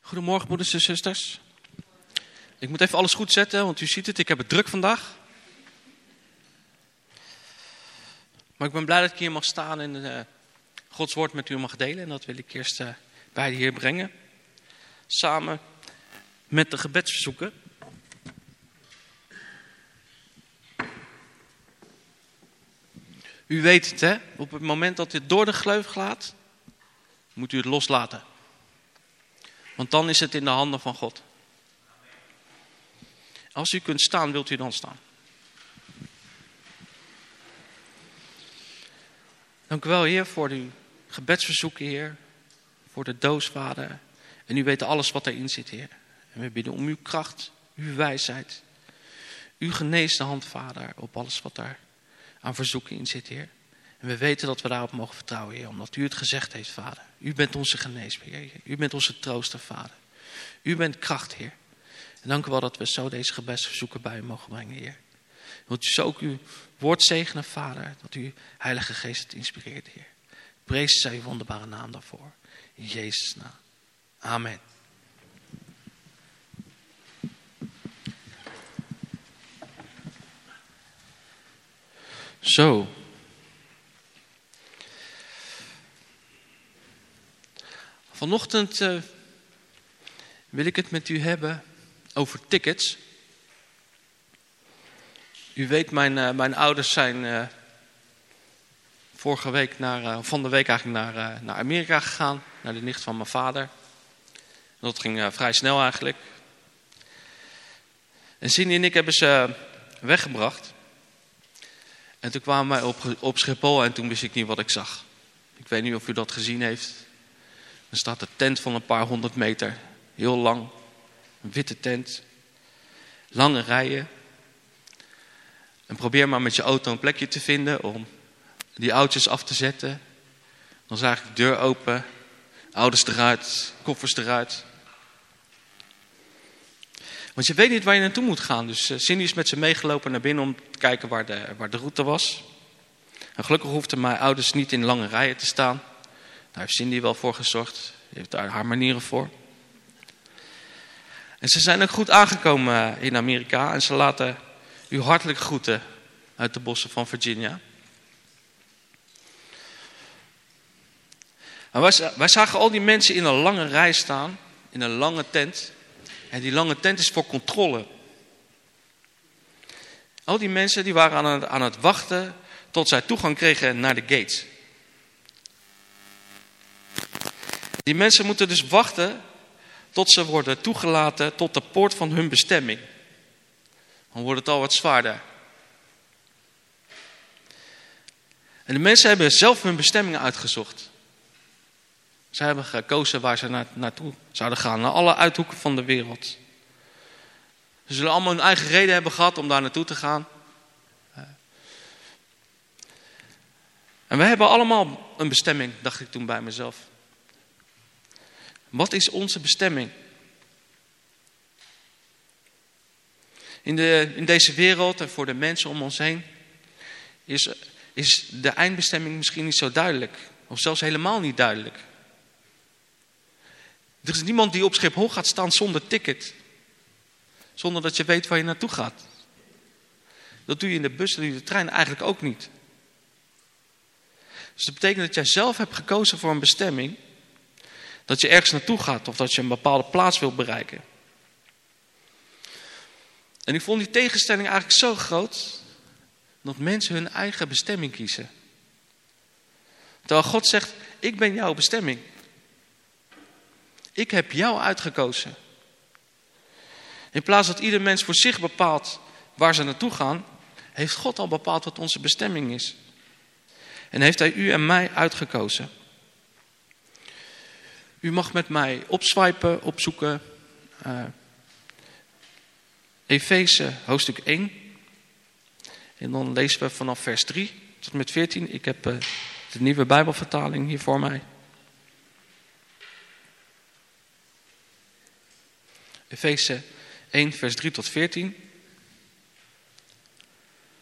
Goedemorgen, broeders en zusters. Ik moet even alles goed zetten, want u ziet het, ik heb het druk vandaag. Maar ik ben blij dat ik hier mag staan en Gods woord met u mag delen. En dat wil ik eerst bij de Heer brengen. Samen met de gebedsverzoeken. U weet het, hè? Op het moment dat dit door de gleuf gaat, moet u het loslaten. Want dan is het in de handen van God. Als u kunt staan, wilt u dan staan. Dank u wel, Heer, voor uw gebedsverzoeken, Heer. Voor de doos, Vader. En u weet alles wat erin zit, Heer. En we bidden om uw kracht, uw wijsheid. Uw geneesde hand, Vader, op alles wat daar aan verzoeken in zit, Heer. En we weten dat we daarop mogen vertrouwen, Heer, omdat u het gezegd heeft, Vader. U bent onze geneesheer, Heer. U bent onze trooster, Vader. U bent kracht, Heer. En dank u wel dat we zo deze gebedsverzoeken bij u mogen brengen, Heer. Wilt u zo ook uw woord zegenen, Vader, dat u Heilige Geest het inspireert, Heer. Prees zij uw wonderbare naam daarvoor. In Jezus' naam. Amen. Zo. Vanochtend wil ik het met u hebben over tickets. U weet, mijn ouders zijn van de week eigenlijk naar Amerika gegaan. Naar de nicht van mijn vader. Dat ging vrij snel eigenlijk. En Cindy en ik hebben ze weggebracht. En toen kwamen wij op Schiphol en toen wist ik niet wat ik zag. Ik weet niet of u dat gezien heeft. Er staat een tent van een paar 100 meter. Heel lang. Een witte tent. Lange rijen. En probeer maar met je auto een plekje te vinden om die oudjes af te zetten. Dan zag ik de deur open. Ouders eruit. Koffers eruit. Want je weet niet waar je naartoe moet gaan. Dus Cindy is met ze meegelopen naar binnen om te kijken waar de route was. En gelukkig hoefden mijn ouders niet in lange rijen te staan. Daar heeft Cindy wel voor gezorgd. Die heeft daar haar manieren voor. En ze zijn ook goed aangekomen in Amerika. En ze laten u hartelijk groeten uit de bossen van Virginia. En wij zagen al die mensen in een lange rij staan. In een lange tent. En die lange tent is voor controle. Al die mensen die waren aan het wachten tot zij toegang kregen naar de gates. Die mensen moeten dus wachten tot ze worden toegelaten tot de poort van hun bestemming. Dan wordt het al wat zwaarder. En de mensen hebben zelf hun bestemmingen uitgezocht. Ze hebben gekozen waar ze naartoe zouden gaan. Naar alle uithoeken van de wereld. Ze zullen allemaal hun eigen reden hebben gehad om daar naartoe te gaan. En we hebben allemaal een bestemming, dacht ik toen bij mezelf. Wat is onze bestemming? In deze wereld en voor de mensen om ons heen is de eindbestemming misschien niet zo duidelijk. Of zelfs helemaal niet duidelijk. Er is niemand die op Schiphol gaat staan zonder ticket. Zonder dat je weet waar je naartoe gaat. Dat doe je in de bus, dat doe je in de trein eigenlijk ook niet. Dus dat betekent dat jij zelf hebt gekozen voor een bestemming. Dat je ergens naartoe gaat of dat je een bepaalde plaats wilt bereiken. En ik vond die tegenstelling eigenlijk zo groot. Dat mensen hun eigen bestemming kiezen. Terwijl God zegt, ik ben jouw bestemming. Ik heb jou uitgekozen. In plaats dat ieder mens voor zich bepaalt waar ze naartoe gaan, heeft God al bepaald wat onze bestemming is. En heeft hij u en mij uitgekozen. U mag met mij opzoeken. Efeze hoofdstuk 1. En dan lezen we vanaf vers 3 tot met 14. Ik heb de nieuwe Bijbelvertaling hier voor mij. Efeze 1 vers 3 tot 14.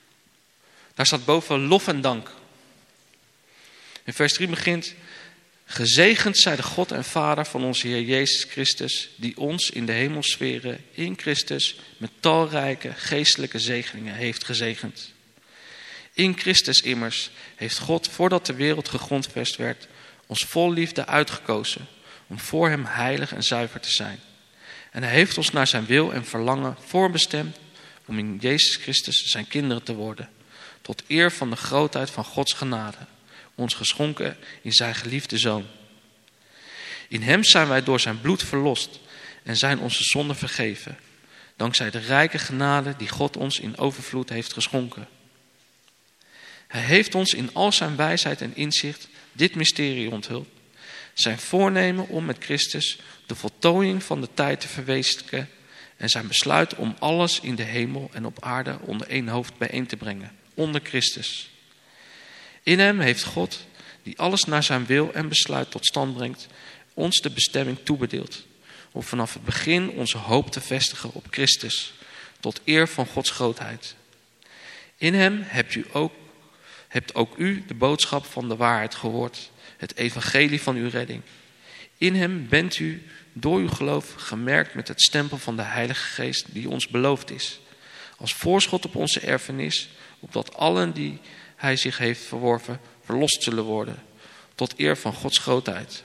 Daar staat boven lof en dank. In vers 3 begint: Gezegend zij de God en Vader van onze Heer Jezus Christus, die ons in de hemelsferen in Christus met talrijke geestelijke zegeningen heeft gezegend. In Christus immers heeft God, voordat de wereld gegrondvest werd, ons vol liefde uitgekozen om voor hem heilig en zuiver te zijn. En hij heeft ons naar zijn wil en verlangen voorbestemd om in Jezus Christus zijn kinderen te worden, tot eer van de grootheid van Gods genade, ons geschonken in zijn geliefde Zoon. In hem zijn wij door zijn bloed verlost en zijn onze zonden vergeven, dankzij de rijke genade die God ons in overvloed heeft geschonken. Hij heeft ons in al zijn wijsheid en inzicht dit mysterie onthuld, zijn voornemen om met Christus de voltooiing van de tijd te verwezenlijken en zijn besluit om alles in de hemel en op aarde onder één hoofd bijeen te brengen, onder Christus. In hem heeft God, die alles naar zijn wil en besluit tot stand brengt, ons de bestemming toebedeeld, om vanaf het begin onze hoop te vestigen op Christus, tot eer van Gods grootheid. In hem hebt ook u de boodschap van de waarheid gehoord, het evangelie van uw redding. In hem bent u door uw geloof gemerkt met het stempel van de Heilige Geest die ons beloofd is, als voorschot op onze erfenis, opdat allen die hij zich heeft verworven verlost zullen worden, tot eer van Gods grootheid.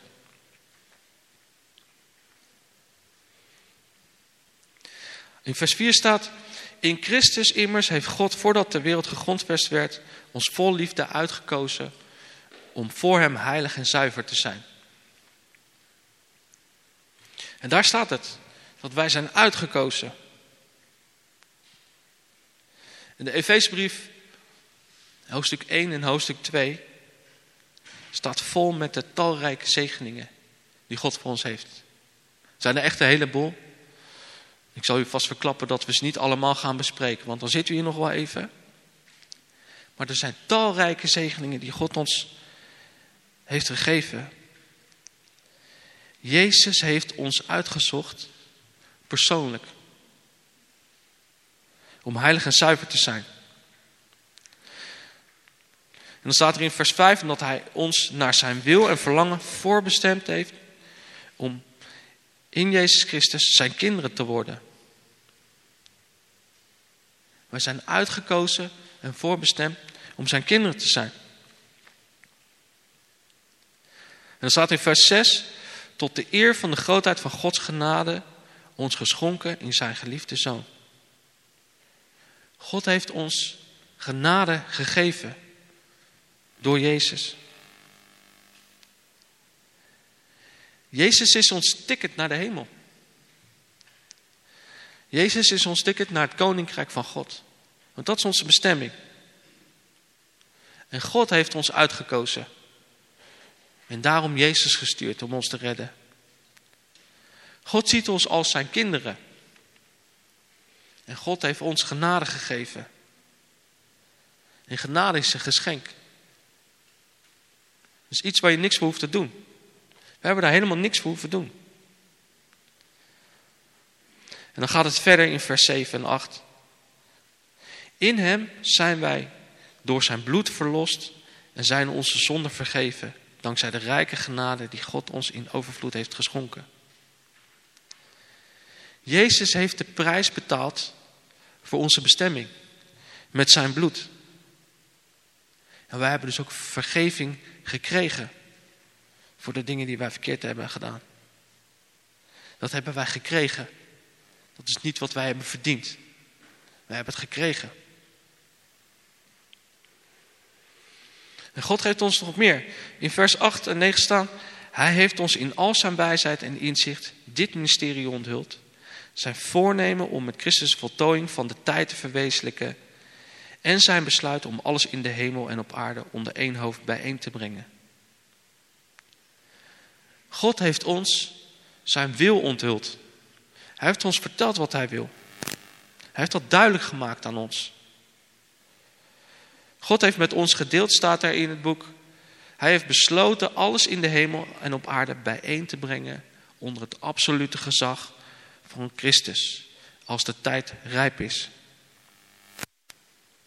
In vers 4 staat: in Christus immers heeft God, voordat de wereld gegrondvest werd, ons vol liefde uitgekozen om voor hem heilig en zuiver te zijn. En daar staat het, dat wij zijn uitgekozen. In de Efezebrief, hoofdstuk 1 en hoofdstuk 2, staat vol met de talrijke zegeningen die God voor ons heeft. Er zijn er echt een heleboel. Ik zal u vast verklappen dat we ze niet allemaal gaan bespreken, want dan zitten we hier nog wel even. Maar er zijn talrijke zegeningen die God ons heeft gegeven. Jezus heeft ons uitgezocht, persoonlijk, om heilig en zuiver te zijn. En dan staat er in vers 5 dat hij ons naar zijn wil en verlangen voorbestemd heeft om in Jezus Christus zijn kinderen te worden. Wij zijn uitgekozen en voorbestemd om zijn kinderen te zijn. En dan staat in vers 6, tot de eer van de grootheid van Gods genade, ons geschonken in zijn geliefde Zoon. God heeft ons genade gegeven door Jezus. Jezus is ons ticket naar de hemel. Jezus is ons ticket naar het koninkrijk van God. Want dat is onze bestemming. En God heeft ons uitgekozen. En daarom Jezus gestuurd om ons te redden. God ziet ons als zijn kinderen. En God heeft ons genade gegeven. En genade is een geschenk. Dus iets waar je niks voor hoeft te doen. We hebben daar helemaal niks voor hoeven doen. En dan gaat het verder in vers 7 en 8. In hem zijn wij door zijn bloed verlost en zijn onze zonden vergeven, dankzij de rijke genade die God ons in overvloed heeft geschonken. Jezus heeft de prijs betaald voor onze bestemming met zijn bloed. En wij hebben dus ook vergeving gekregen voor de dingen die wij verkeerd hebben gedaan. Dat hebben wij gekregen. Dat is niet wat wij hebben verdiend. Wij hebben het gekregen. En God geeft ons nog meer. In vers 8 en 9 staan: hij heeft ons in al zijn wijsheid en inzicht dit mysterie onthuld. Zijn voornemen om met Christus voltooiing van de tijd te verwezenlijken. En zijn besluit om alles in de hemel en op aarde onder één hoofd bijeen te brengen. God heeft ons zijn wil onthuld. Hij heeft ons verteld wat hij wil. Hij heeft dat duidelijk gemaakt aan ons. God heeft met ons gedeeld, staat er in het boek. Hij heeft besloten alles in de hemel en op aarde bijeen te brengen onder het absolute gezag van Christus, als de tijd rijp is.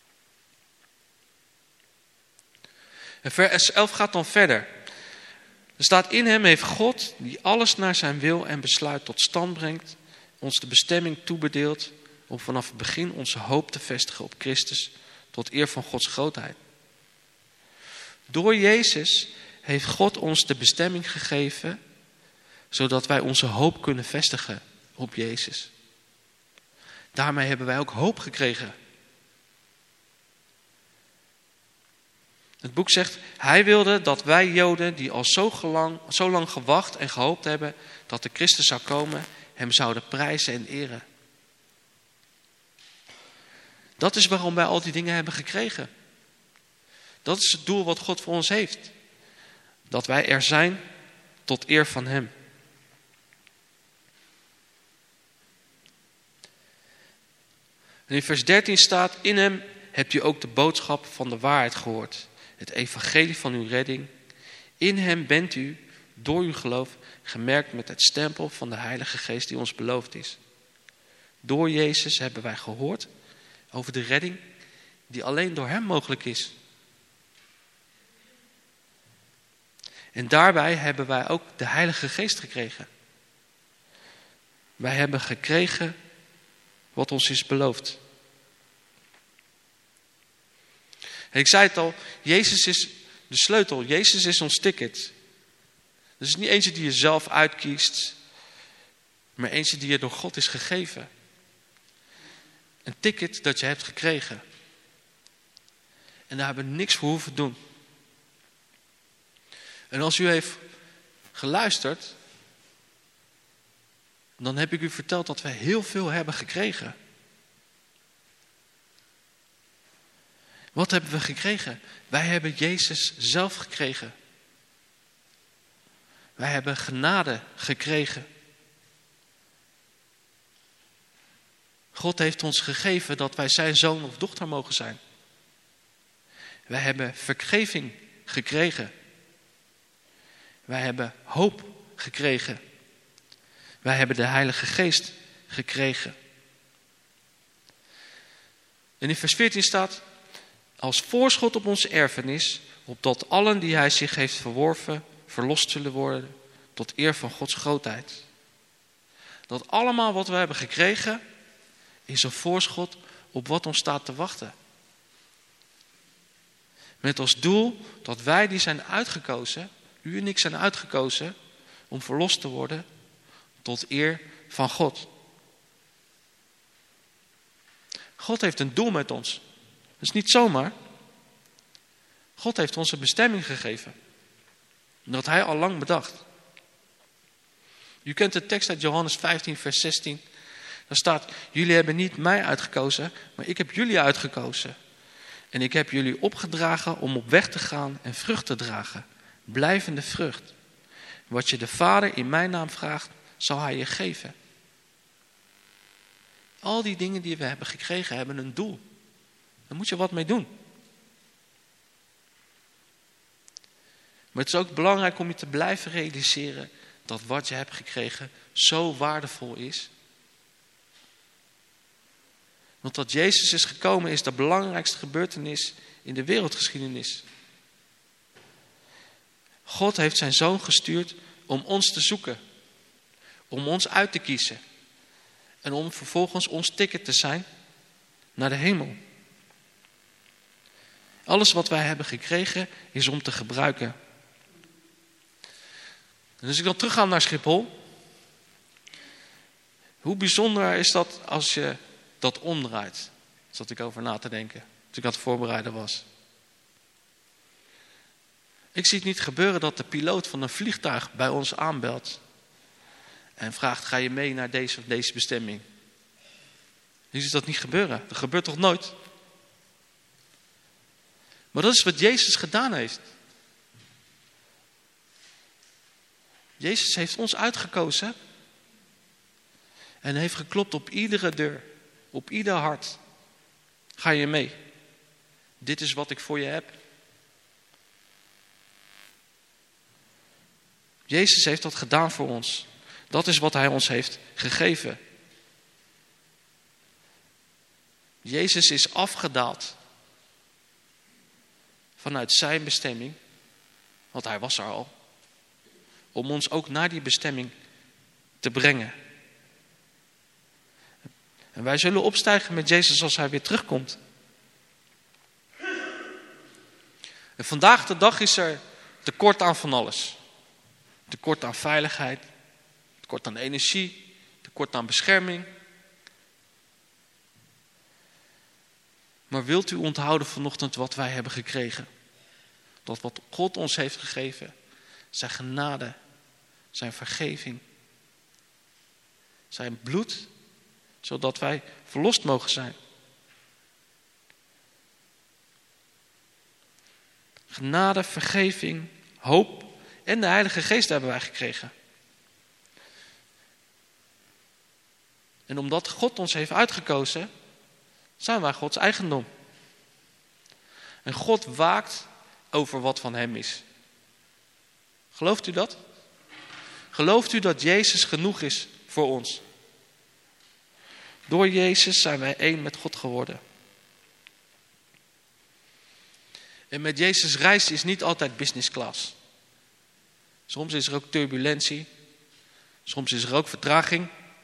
En vers 11 gaat dan verder. Er staat: in hem heeft God, die alles naar zijn wil en besluit tot stand brengt, ons de bestemming toebedeeld om vanaf het begin onze hoop te vestigen op Christus tot eer van Gods grootheid. Door Jezus heeft God ons de bestemming gegeven, zodat wij onze hoop kunnen vestigen op Jezus. Daarmee hebben wij ook hoop gekregen. Het boek zegt: hij wilde dat wij Joden, die al zo lang gewacht en gehoopt hebben dat de Christus zou komen, hem zouden prijzen en eren. Dat is waarom wij al die dingen hebben gekregen. Dat is het doel wat God voor ons heeft. Dat wij er zijn tot eer van hem. En in vers 13 staat: in hem hebt u ook de boodschap van de waarheid gehoord. Het evangelie van uw redding. In hem bent u, door uw geloof, gemerkt met het stempel van de Heilige Geest die ons beloofd is. Door Jezus hebben wij gehoord over de redding die alleen door hem mogelijk is. En daarbij hebben wij ook de Heilige Geest gekregen. Wij hebben gekregen wat ons is beloofd. En ik zei het al, Jezus is de sleutel. Jezus is ons ticket. Het is niet eentje die je zelf uitkiest, maar eentje die je door God is gegeven. Een ticket dat je hebt gekregen. En daar hebben we niks voor hoeven doen. En als u heeft geluisterd, dan heb ik u verteld dat we heel veel hebben gekregen. Wat hebben we gekregen? Wij hebben Jezus zelf gekregen. Wij hebben genade gekregen. God heeft ons gegeven dat wij zijn zoon of dochter mogen zijn. Wij hebben vergeving gekregen. Wij hebben hoop gekregen. Wij hebben de Heilige Geest gekregen. En in vers 14 staat: als voorschot op onze erfenis, opdat allen die hij zich heeft verworven, verlost zullen worden tot eer van Gods grootheid. Dat allemaal wat we hebben gekregen, is een voorschot op wat ons staat te wachten. Met als doel dat wij die zijn uitgekozen, u en ik zijn uitgekozen, om verlost te worden tot eer van God. God heeft een doel met ons. Dat is niet zomaar. God heeft ons een bestemming gegeven. Dat hij al lang bedacht. U kent de tekst uit Johannes 15 vers 16. Daar staat: jullie hebben niet mij uitgekozen, maar ik heb jullie uitgekozen. En ik heb jullie opgedragen om op weg te gaan en vrucht te dragen. Blijvende vrucht. Wat je de Vader in mijn naam vraagt, zal hij je geven. Al die dingen die we hebben gekregen hebben een doel. Daar moet je wat mee doen. Maar het is ook belangrijk om je te blijven realiseren dat wat je hebt gekregen zo waardevol is. Want dat Jezus is gekomen is de belangrijkste gebeurtenis in de wereldgeschiedenis. God heeft zijn zoon gestuurd om ons te zoeken. Om ons uit te kiezen. En om vervolgens ons ticket te zijn naar de hemel. Alles wat wij hebben gekregen is om te gebruiken. En als ik dan terugga naar Schiphol. Hoe bijzonder is dat als je dat omdraait? Daar zat ik over na te denken. Toen ik aan het voorbereiden was. Ik zie het niet gebeuren dat de piloot van een vliegtuig bij ons aanbelt. En vraagt: ga je mee naar deze of deze bestemming? Je ziet dat niet gebeuren. Dat gebeurt toch nooit? Maar dat is wat Jezus gedaan heeft. Jezus heeft ons uitgekozen. En heeft geklopt op iedere deur. Op ieder hart. Ga je mee? Dit is wat ik voor je heb. Jezus heeft dat gedaan voor ons. Dat is wat hij ons heeft gegeven. Jezus is afgedaald. Vanuit zijn bestemming. Want hij was er al. om ons ook naar die bestemming te brengen. En wij zullen opstijgen met Jezus als hij weer terugkomt. En vandaag de dag is er tekort aan van alles. Tekort aan veiligheid, tekort aan energie, tekort aan bescherming. Maar wilt u onthouden vanochtend wat wij hebben gekregen? Dat wat God ons heeft gegeven, zijn genade, zijn vergeving, zijn bloed, zodat wij verlost mogen zijn. Genade, vergeving, hoop en de Heilige Geest hebben wij gekregen. En omdat God ons heeft uitgekozen, zijn wij Gods eigendom. En God waakt over wat van hem is. Gelooft u dat? Gelooft u dat Jezus genoeg is voor ons? Door Jezus zijn wij één met God geworden. En met Jezus reizen is niet altijd business class. Soms is er ook turbulentie. Soms is er ook vertraging.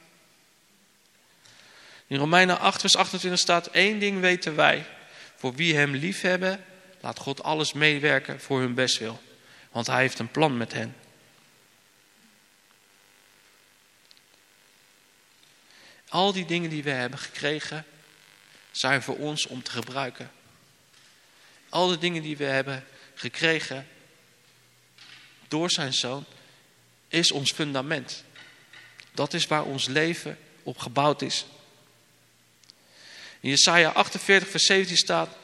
In Romeinen 8 vers 28 staat: één ding weten wij. Voor wie hem lief hebben, laat God alles meewerken voor hun bestwil. Want hij heeft een plan met hen. Al die dingen die we hebben gekregen, zijn voor ons om te gebruiken. Al de dingen die we hebben gekregen door zijn Zoon, is ons fundament. Dat is waar ons leven op gebouwd is. In Jesaja 48 vers 17 staat: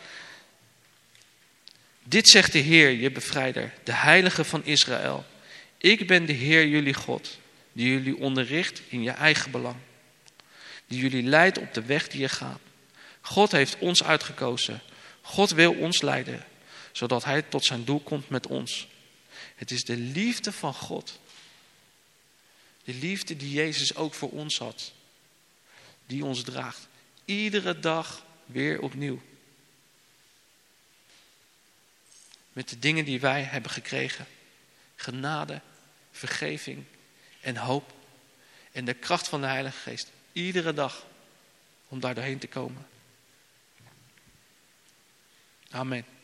dit zegt de Heer, je bevrijder, de Heilige van Israël. Ik ben de Heer, jullie God, die jullie onderricht in je eigen belang. Die jullie leidt op de weg die je gaat. God heeft ons uitgekozen. God wil ons leiden, zodat hij tot zijn doel komt met ons. Het is de liefde van God. De liefde die Jezus ook voor ons had. Die ons draagt. Iedere dag weer opnieuw. Met de dingen die wij hebben gekregen. Genade, vergeving en hoop. En de kracht van de Heilige Geest. Iedere dag om daar doorheen te komen. Amen.